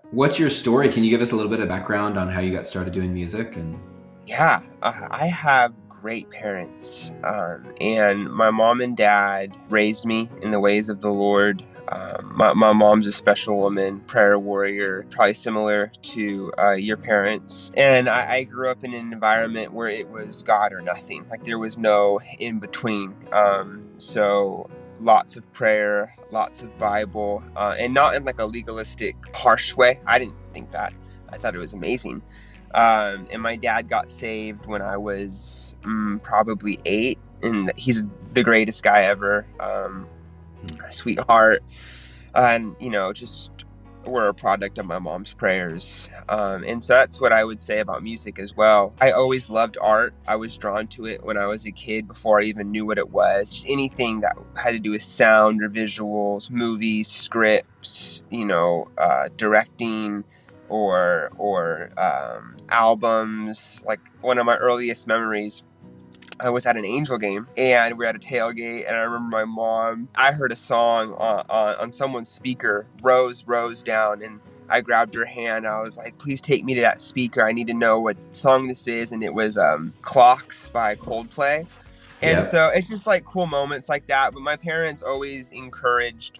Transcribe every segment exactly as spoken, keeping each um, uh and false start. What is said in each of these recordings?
What's your story? Can you give us a little bit of background on how you got started doing music? And Yeah, uh, I have great parents, um, and my mom and dad raised me in the ways of the Lord. Um, my, my mom's a special woman, prayer warrior, probably similar to uh, your parents. And I, I grew up in an environment where it was God or nothing. Like there was no in between. Um, so lots of prayer, lots of Bible, uh, and not in like a legalistic, harsh way. I didn't think that. I thought it was amazing. Um, and my dad got saved when I was mm, probably eight, and he's the greatest guy ever. Um, sweetheart, and you know, just we're a product of my mom's prayers. Um, and so that's what I would say about music as well. I always loved art. I was drawn to it when I was a kid before I even knew what it was. Just anything that had to do with sound or visuals, movies, scripts, you know, uh, directing or or um, albums. Like one of my earliest memories, I was at an Angel game and we were at a tailgate, and I remember my mom, I heard a song on, on, on someone's speaker, Rose, Rose Down, and I grabbed her hand. I was like, please take me to that speaker. I need to know what song this is. And it was um, Clocks by Coldplay. And yeah, so it's just like cool moments like that. But my parents always encouraged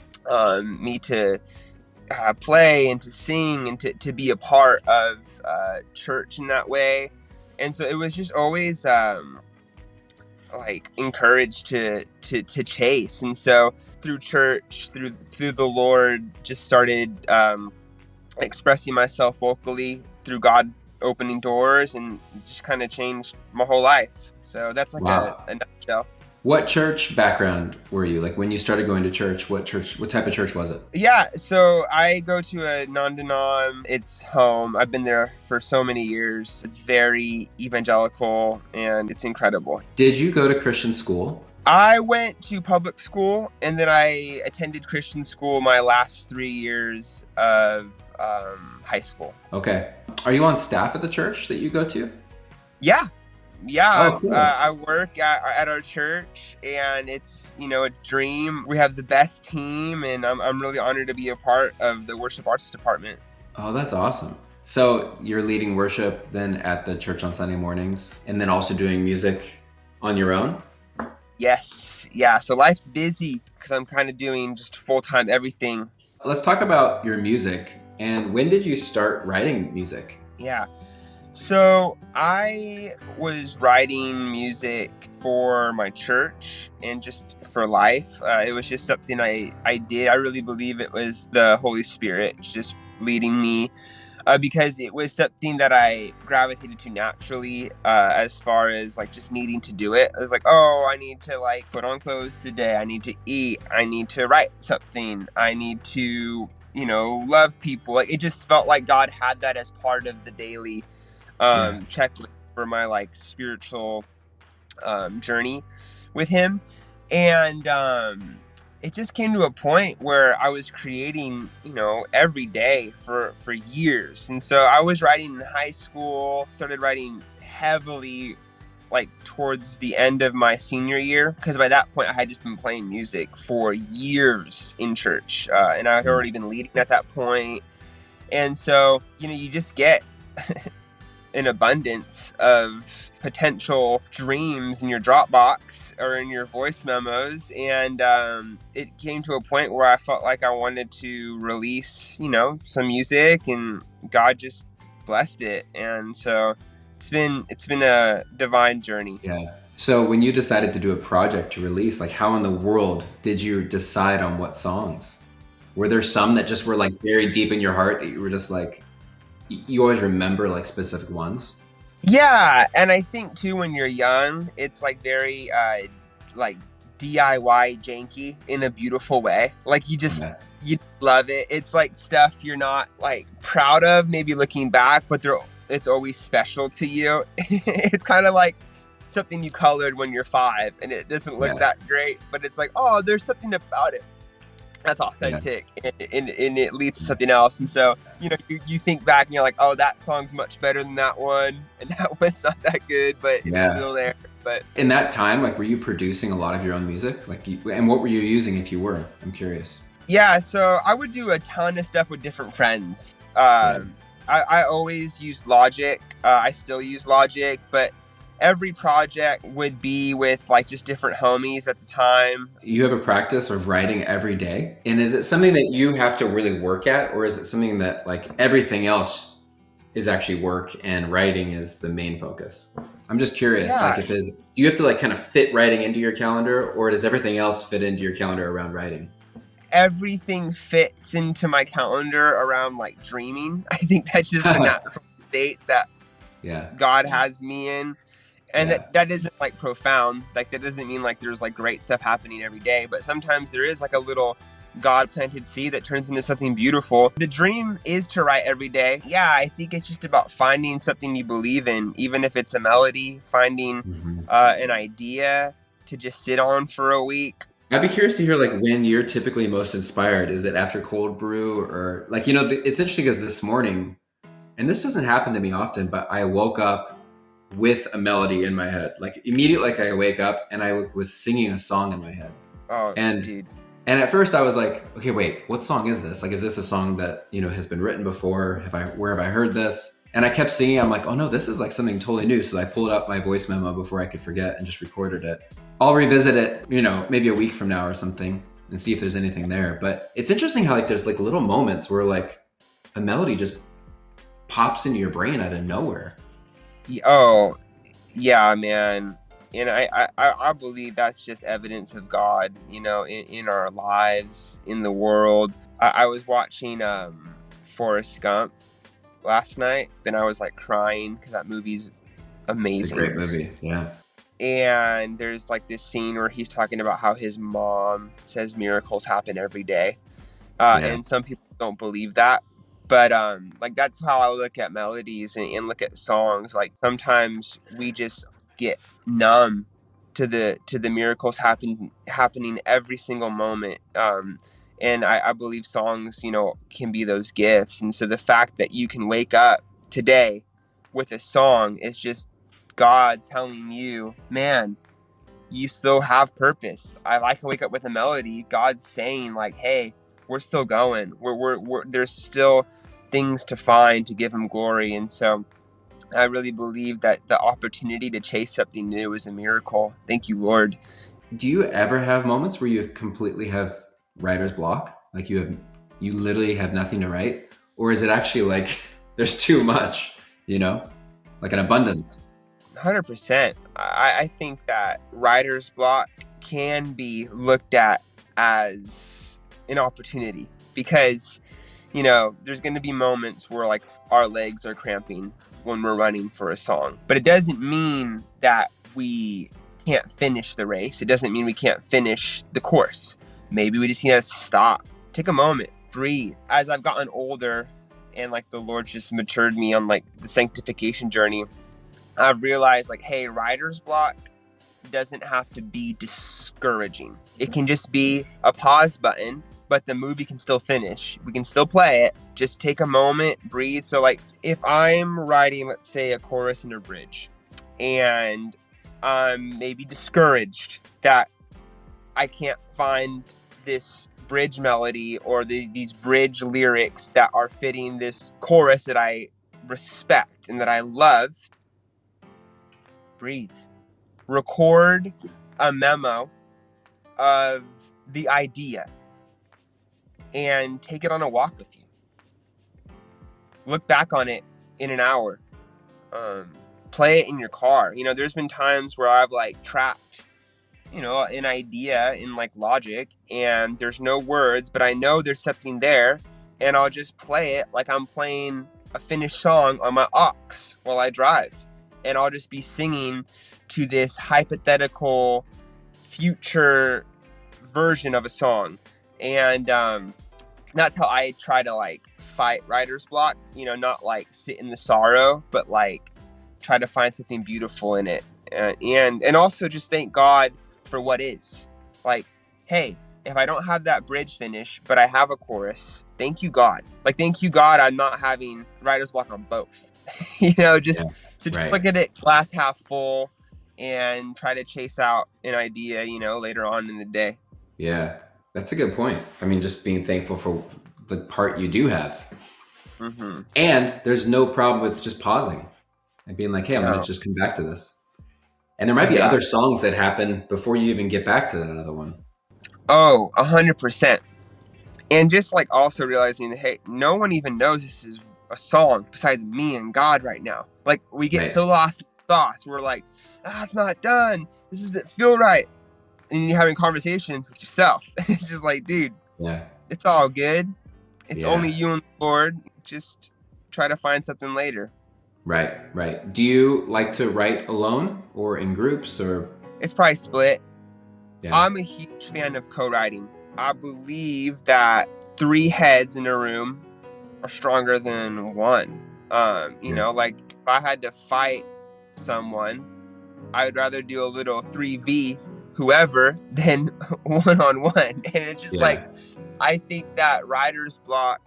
um, me to uh, play and to sing and to, to be a part of uh, church in that way. And so it was just always um, like encouraged to, to to chase. And so through church, through through the Lord, just started um, expressing myself vocally through God opening doors, and just kind of changed my whole life. So that's like a, wow. a nutshell. What church background were you? Like when you started going to church, what church, what type of church was it? Yeah, so I go to a non-denom. It's home. I've been there for so many years. It's very evangelical and it's incredible. Did you go to Christian school? I went to public school, and then I attended Christian school my last three years of um, high school. Okay. Are you on staff at the church that you go to? Yeah, yeah. Oh, Uh, cool. I work at, at our church, and it's, you know, a dream. We have the best team, and I'm, I'm really honored to be a part of the worship arts department. Oh, that's awesome. So you're leading worship then at the church on Sunday mornings and then also doing music on your own? Yes, yeah. So life's busy because I'm kind of doing just full time everything. Let's talk about your music. And when did you start writing music? Yeah. So I was writing music for my church and just for life. Uh, it was just something I, I did. I really believe it was the Holy Spirit just leading me, uh, because it was something that I gravitated to naturally, uh, as far as like just needing to do it. I was like, oh, I need to like put on clothes today. I need to eat. I need to write something. I need to, you know, love people. Like it just felt like God had that as part of the daily Yeah. um, checklist for my like spiritual um, journey with him. And um, it just came to a point where I was creating, you know, every day for, for years. And so I was writing in high school, started writing heavily like towards the end of my senior year, because by that point I had just been playing music for years in church, uh, and I had already been leading at that point. And so, you know, you just get an abundance of potential dreams in your Dropbox or in your voice memos. And um, it came to a point where I felt like I wanted to release, you know, some music, and God just blessed it. And so it's been, it's been a divine journey. Yeah. So when you decided to do a project to release, like how in the world did you decide on what songs? Were there some that just were like very deep in your heart that you were just like, y- you always remember like specific ones? Yeah. And I think too, when you're young, it's like very, uh, like D I Y janky in a beautiful way. Like you just, Yeah. you love it. It's like stuff you're not like proud of, maybe looking back, but they're, it's always special to you. It's kind of like something you colored when you're five and it doesn't look Yeah. that great, but it's like, oh, there's something about it that's Yeah. authentic, and, and, and it leads to something else. And so, you know, you, you think back and you're like, oh, that song's much better than that one, and that one's not that good, but it's Yeah. still there. But In that time, like, were you producing a lot of your own music? Like, you, and what were you using if you were? I'm curious. Yeah, so I would do a ton of stuff with different friends. Yeah. Um, I, I always use Logic. Uh, I still use Logic, but every project would be with like just different homies at the time. You have a practice of writing every day, and is it something that you have to really work at, or is it something that like everything else is actually work and writing is the main focus? I'm just curious, Yeah, like if it's, do you have to like kind of fit writing into your calendar, or does everything else fit into your calendar around writing? everything fits into my calendar around like dreaming. I think that's just the natural state that Yeah, God has me in. And yeah, that, that isn't like profound. Like that doesn't mean like there's like great stuff happening every day, but sometimes there is like a little God planted seed that turns into something beautiful. The dream is to write every day. Yeah, I think it's just about finding something you believe in, even if it's a melody, finding hmm uh, an idea to just sit on for a week. I'd be curious to hear like when you're typically most inspired. Is it after cold brew, or like, you know, th- it's interesting because this morning, and this doesn't happen to me often, but I woke up with a melody in my head. Like immediately, like I wake up and I w- was singing a song in my head. Oh, And dude. and at first I was like, okay, wait, what song is this? Like, is this a song that, you know, has been written before? Have I, where have I heard this? And I kept singing. I'm like, oh no, this is like something totally new. So I pulled up my voice memo before I could forget and just recorded it. I'll revisit it, you know, maybe a week from now or something and see if there's anything there. But it's interesting how like there's like little moments where like a melody just pops into your brain out of nowhere. Oh, yeah, man. And I, I, I I believe that's just evidence of God, you know, in, in our lives, in the world. I, I was watching um, Forrest Gump last night, and I was like crying because that movie's It's a great amazing. movie. Yeah. And there's like this scene where he's talking about how his mom says miracles happen every day. Uh, Yeah. and some people don't believe that. But um, like that's how I look at melodies and, and look at songs. Like sometimes we just get numb to the to the miracles happen happening every single moment. Um, and I, I believe songs, you know, can be those gifts. And so the fact that you can wake up today with a song is just God telling you, man, you still have purpose. I, I can wake up with a melody. God's saying like, hey, we're still going. We're, we're, we're there's still things to find to give him glory. And so I really believe that the opportunity to chase something new is a miracle. Thank you, Lord. Do you ever have moments where you completely have writer's block? Like you have, you literally have nothing to write? Or is it actually like there's too much, you know, like an abundance? one hundred percent. I, I think that writer's block can be looked at as an opportunity because, you know, there's going to be moments where like our legs are cramping when we're running for a song. But it doesn't mean that we can't finish the race. It doesn't mean we can't finish the course. Maybe we just need to stop, take a moment, breathe. As I've gotten older and like the Lord just matured me on like the sanctification journey, I've realized like, hey, writer's block doesn't have to be discouraging. It can just be a pause button, but the movie can still finish. We can still play it. Just take a moment, breathe. So like if I'm writing, let's say a chorus and a bridge, and I'm maybe discouraged that I can't find this bridge melody or the, these bridge lyrics that are fitting this chorus that I respect and that I love, breathe. Record a memo of the idea and take it on a walk with you. Look back on it in an hour. Um, play it in your car. You know, there's been times where I've like trapped, you know, an idea in like Logic and there's no words, but I know there's something there and I'll just play it like I'm playing a finished song on my aux while I drive. And I'll just be singing to this hypothetical future version of a song. And um, that's how I try to like fight writer's block, you know, not like sit in the sorrow, but like try to find something beautiful in it. Uh, and, and also just thank God for what is. Like, hey, if I don't have that bridge finish, but I have a chorus, thank you, God. Like, thank you, God, I'm not having writer's block on both. you know, just, Yeah, so just right. look at it glass half full and try to chase out an idea, you know, later on in the day. Yeah. That's a good point. I mean, just being thankful for the part you do have. Mm-hmm. And there's no problem with just pausing and being like, hey, I'm No. going to just come back to this. And there might be Yeah. other songs that happen before you even get back to that other one. Oh, a hundred percent. And just like also realizing that, hey, no one even knows this is a song besides me and God right now. Like we get Right. so lost in thoughts. We're like, ah, it's not done. This doesn't feel right. And you're having conversations with yourself. It's just like, dude, Yeah. it's all good. It's Yeah. only you and the Lord. Just try to find something later. Right, right. Do you like to write alone or in groups or? It's probably split. Yeah. I'm a huge fan of co-writing. I believe that three heads in a room are stronger than one. Um, you Yeah. know, like if I had to fight someone, I would rather do a little three v whoever than one-on-one. And it's just Yeah. like, I think that writer's block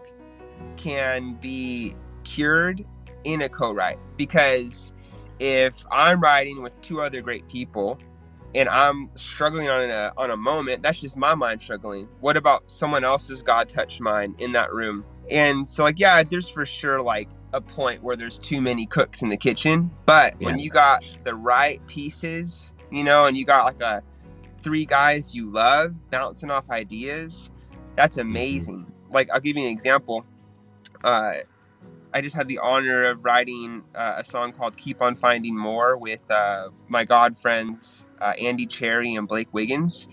can be cured in a co-write, because if I'm writing with two other great people and I'm struggling on a on a moment, that's just my mind struggling. What about someone else's God touched mind in that room? And so like, yeah, there's for sure like a point where there's too many cooks in the kitchen, but Yeah. when you got the right pieces, you know, and you got like a three guys you love bouncing off ideas, that's amazing. Mm-hmm. Like I'll give you an example. Uh, I just had the honor of writing uh, a song called Keep on Finding More with uh, my God friends, uh, Andy Cherry and Blake Wiggins.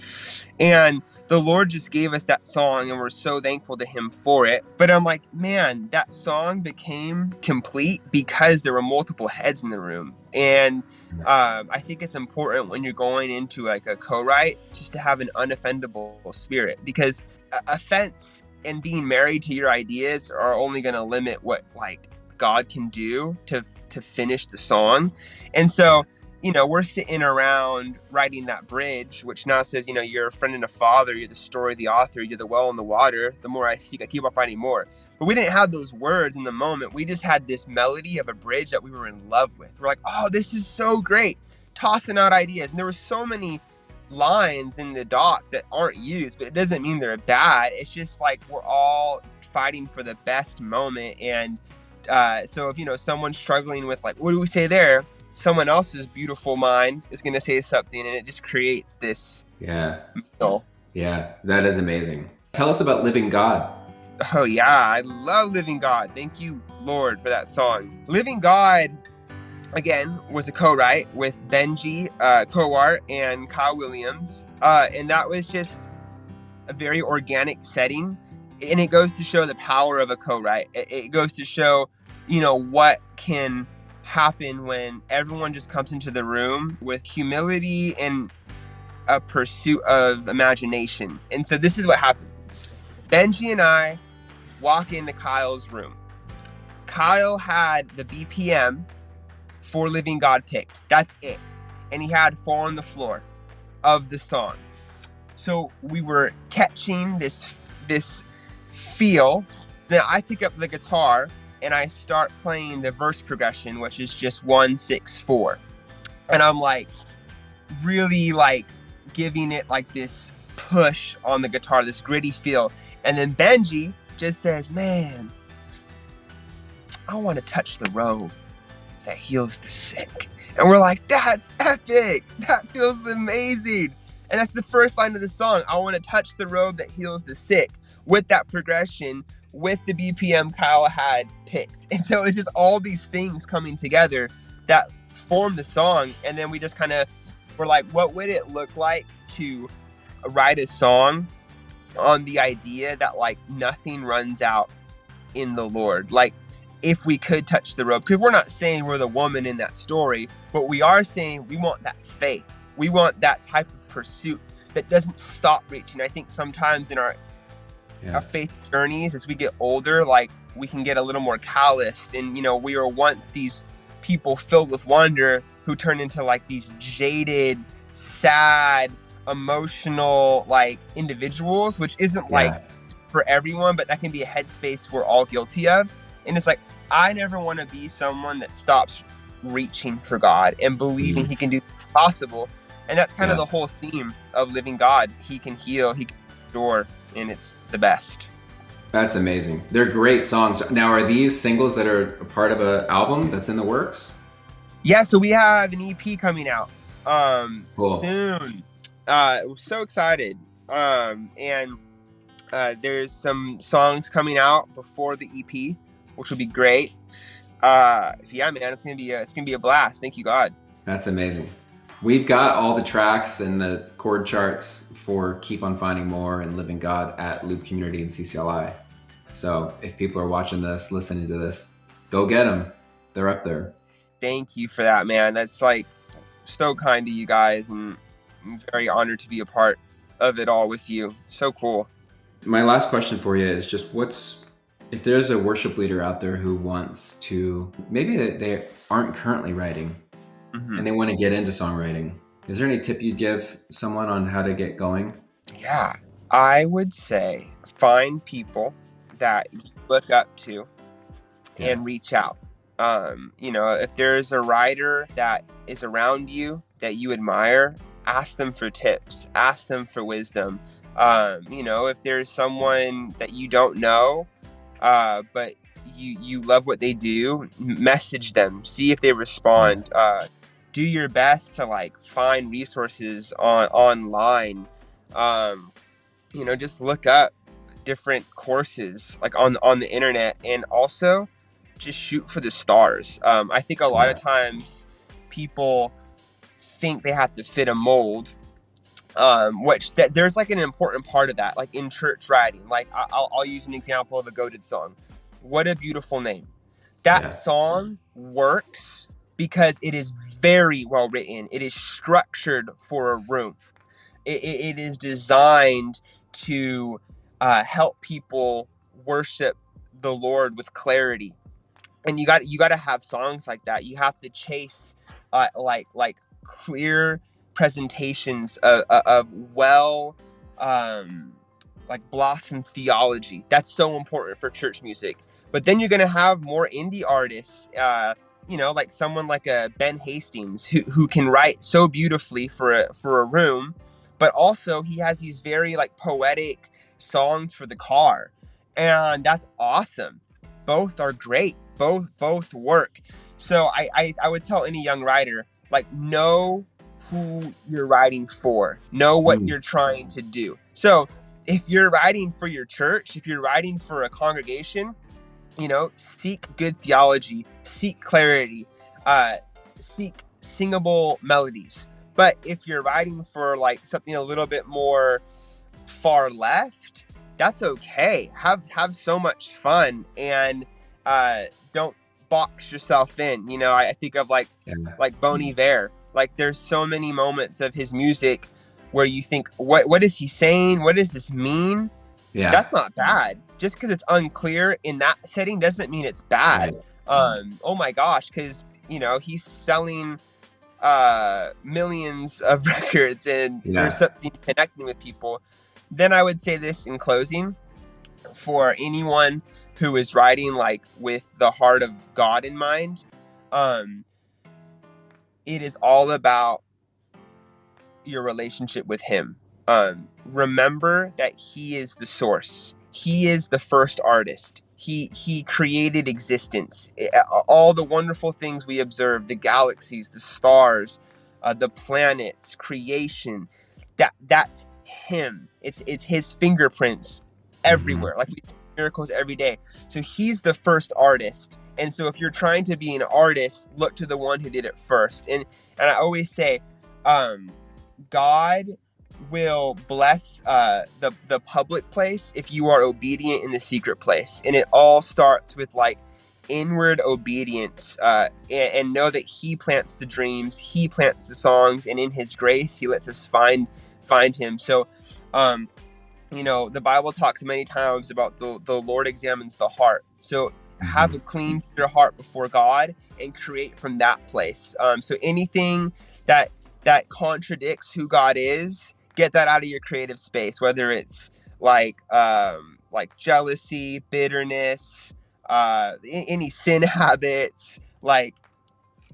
And the Lord just gave us that song and we're so thankful to him for it. But I'm like, man, that song became complete because there were multiple heads in the room. And um, I think it's important when you're going into like a co-write just to have an unoffendable spirit, because uh, offense and being married to your ideas are only going to limit what like God can do to to finish the song. And so, you know, we're sitting around writing that bridge, which now says, you know, you're a friend and a father, you're the story, the author, you're the well and the water. The more I seek, I keep on finding more. But we didn't have those words in the moment. We just had this melody of a bridge that we were in love with. We're like, oh, this is so great. Tossing out ideas. And there were so many lines in the doc that aren't used, but it doesn't mean they're bad. It's just like we're all fighting for the best moment. And uh, so if, you know, someone's struggling with like, what do we say there? Someone else's beautiful mind is going to say something, and it just creates this. Yeah. Meal. Yeah, that is amazing. Tell us about Living God. Oh yeah, I love Living God. Thank you, Lord, for that song. Living God, again, was a co-write with Benji uh, Coart and Kyle Williams. Uh, and that was just a very organic setting. And it goes to show the power of a co-write. It, it goes to show, you know, what can happen when everyone just comes into the room with humility and a pursuit of imagination. And so this is what happened. Benji and I walk into Kyle's room. Kyle had the B P M for Living God picked. That's it. And he had four on the floor of the song. So we were catching this this feel. Then I pick up the guitar and I start playing the verse progression, which is just one, six, four. And I'm like really like giving it like this push on the guitar, this gritty feel. And then Benji just says, man, I want to touch the robe that heals the sick. And we're like, that's epic. That feels amazing. And that's the first line of the song. I want to touch the robe that heals the sick, with that progression, with the B P M Kyle had picked. And so it's just all these things coming together that form the song. And then we just kind of were like, what would it look like to write a song on the idea that like nothing runs out in the Lord? Like, if we could touch the robe, because we're not saying we're the woman in that story, but we are saying we want that faith. We want that type of pursuit that doesn't stop reaching. I think sometimes in our yeah. our faith journeys, as we get older, like we can get a little more calloused. And, you know, we were once these people filled with wonder who turn into like these jaded, sad, emotional, like individuals, which isn't yeah. like for everyone, but that can be a headspace we're all guilty of. And it's like, I never want to be someone that stops reaching for God and believing mm-hmm. he can do the possible. And that's kind yeah. of the whole theme of Living God. He can heal. He door, and it's the best. That's amazing. They're great songs. Now, are these singles that are a part of an album that's in the works? Yeah, so we have an E P coming out um, Cool. soon. Uh, we're so excited. Um, and uh, there's some songs coming out before the E P, which will be great. Uh, yeah, man, it's gonna be a, it's gonna be a blast. Thank you, God. That's amazing. We've got all the tracks and the chord charts for Keep on Finding More and Living God at Loop Community and C C L I. So if people are watching this, listening to this, go get them. They're up there. Thank you for that, man. That's like so kind to you guys, and I'm very honored to be a part of it all with you. So cool. My last question for you is just what's, if there's a worship leader out there who wants to, maybe they aren't currently writing mm-hmm. and they want to get into songwriting, is there any tip you'd give someone on how to get going? Yeah, I would say find people that you look up to yeah. and reach out. Um, you know, if there's a writer that is around you that you admire, ask them for tips, ask them for wisdom. Um, you know, if there's someone that you don't know, uh, but you, you love what they do, message them, see if they respond. Uh, do your best to like find resources on online. Um, you know, just look up different courses like on, on the internet, and also just shoot for the stars. Um, I think a lot of times people think they have to fit a mold, um, which that there's like an important part of that, like in church writing. Like I'll, I'll use an example of a Goated song. What a Beautiful Name. That yeah. song works because it is very well written. It is structured for a room. It, it, it is designed to uh, help people worship the Lord with clarity. And you got you got to have songs like that. You have to chase uh, like like clear presentations of, of well um, like blossom theology. That's so important for church music. But then you're gonna have more indie artists, uh, you know, like someone like a Ben Hastings who who can write so beautifully for a for a room, but also he has these very like poetic songs for the car, and that's awesome. Both are great. Both both work. So I, I, I would tell any young writer, like, know who you're writing for. Know what mm. you're trying to do. So if you're writing for your church, if you're writing for a congregation, you know, seek good theology, seek clarity, uh, seek singable melodies. But if you're writing for like something a little bit more far left, that's okay. Have have so much fun, and uh, don't box yourself in. You know, I, I think of like yeah. like Bon Iver. Like there's so many moments of his music where you think, what what is he saying? What does this mean? Yeah, that's not bad. Just because it's unclear in that setting doesn't mean it's bad. Right. Um, oh my gosh, because you know he's selling uh, millions of records, and yeah. there's something connecting with people. Then I would say this in closing, for anyone who is writing like with the heart of God in mind, um, it is all about your relationship with Him. Um, remember that He is the source. He is the first artist. He He created existence. All the wonderful things we observe, the galaxies, the stars, uh, the planets, creation, that that's Him. It's it's His fingerprints everywhere. Like we see miracles every day. So He's the first artist. And so if you're trying to be an artist, look to the one who did it first. And and I always say, um, God will bless uh, the the public place if you are obedient in the secret place. And it all starts with like inward obedience, uh, and, and know that He plants the dreams, He plants the songs, and in His grace He lets us find find Him. So um you know, the Bible talks many times about the the Lord examines the heart. So have a clean pure heart before God and create from that place. Um so anything that that contradicts who God is, get that out of your creative space, whether it's like um like jealousy, bitterness, uh any sin habits, like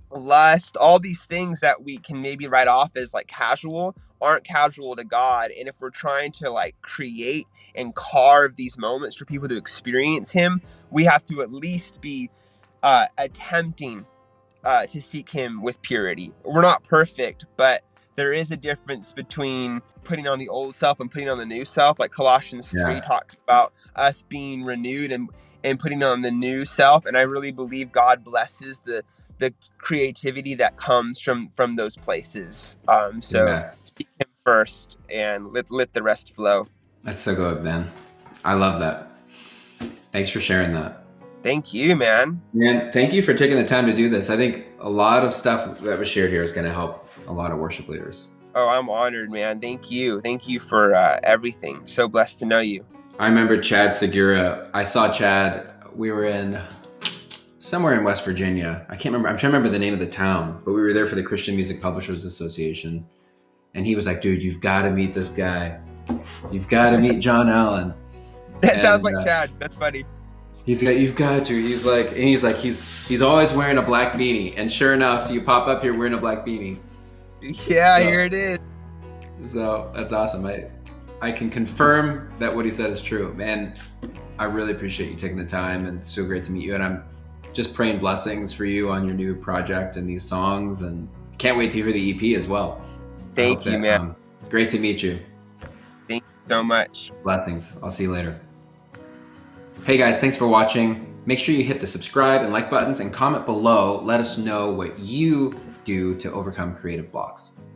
lust, all these things that we can maybe write off as like casual aren't casual to God. And if we're trying to like create and carve these moments for people to experience him, we have to at least be uh, attempting uh, to seek him with purity. We're not perfect, but there is a difference between putting on the old self and putting on the new self. Like Colossians yeah. three talks about us being renewed and, and putting on the new self. And I really believe God blesses the the creativity that comes from from those places. Um, so yeah. seek him first and let, let the rest flow. That's so good, man. I love that. Thanks for sharing that. Thank you, man. Man, thank you for taking the time to do this. I think a lot of stuff that was shared here is going to help a lot of worship leaders. Oh, I'm honored, man. Thank you. Thank you for uh, everything. So blessed to know you. I remember Chad Segura. I saw Chad. We were in somewhere in West Virginia. I can't remember. I'm trying to remember the name of the town, but we were there for the Christian Music Publishers Association. And he was like, dude, you've got to meet this guy. You've got to meet John Allen. That and, sounds like uh, Chad. That's funny. He's got, you've got to. He's like, and he's like, he's he's always wearing a black beanie. And sure enough, you pop up here wearing a black beanie. Yeah, so, here it is. So that's awesome. I I can confirm that what he said is true. Man, I really appreciate you taking the time, and it's so great to meet you. And I'm just praying blessings for you on your new project and these songs, and can't wait to hear the E P as well. Thank you, that, man. Um, great to meet you. Thank you so much. Blessings. I'll see you later. Hey guys, thanks for watching. Make sure you hit the subscribe and like buttons and comment below. Let us know what you do to overcome creative blocks.